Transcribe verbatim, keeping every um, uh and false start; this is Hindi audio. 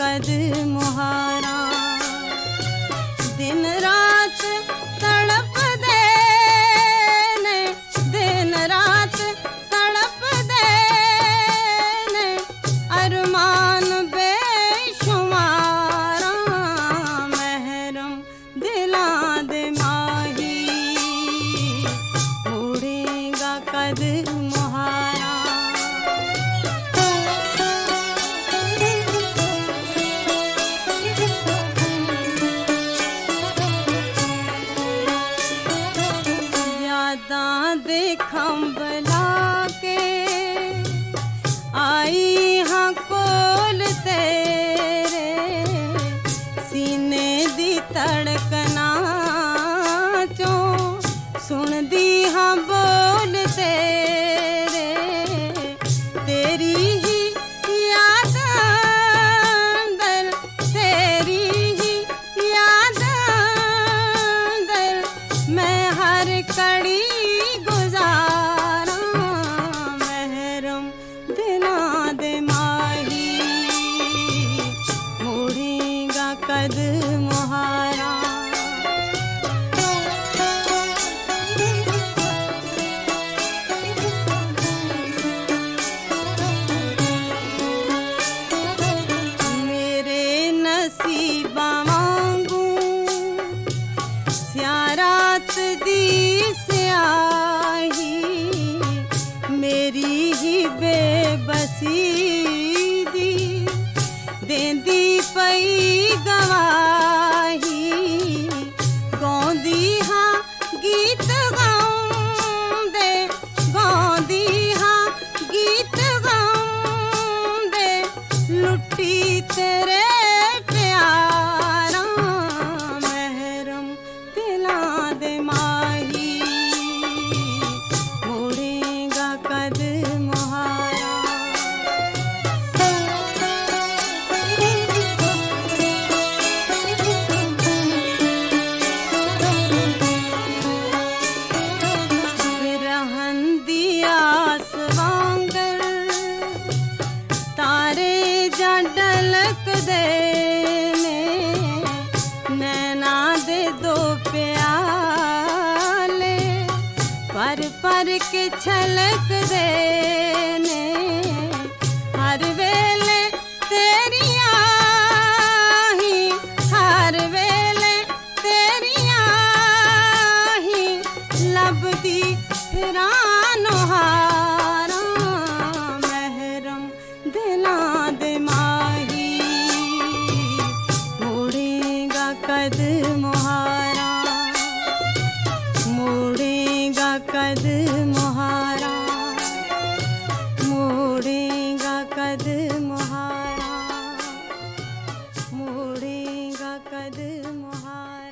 कद मुहारा। दिन रात तड़प दे ने, दिन रात तड़प दे ने, अरमान बेशुमारा। महरम दिला दे माही, उड़ेगा कद मुहारा। खंबला के आई हाँ कोल तेरे, सीने दी धड़कना चो सुन दी हाँ बोल तेरे। तेरी ही याद अंदर, तेरी ही याद अंदर, मैं हर कड़ी कद मुहारा। मेरे नसीबा वांगू स्यारात दी स्याही, मेरी ही बेबसी दी देंदी पई गवाही। गौंदी हाँ गीत गाउंदे, गौंदी हाँ गीत गाउंदे, लुट्टी तेरे प्यारा। महरम दिला दे माही, मुड़ेगा कद मुहारा। डलक दे ने, नैना दे दो प्याले, पर पर के छलक दे ने। हर वेले तेरियां ही, हर वेले तेरियां ही, लभदी फिरां नोहारा। महरम दिला दे माही, मुड़ेगा कद मुहारा, मुड़ेगा कद मुहारा, मुड़ेगा कद मुहारा, मुड़ेगा कद मुहारा।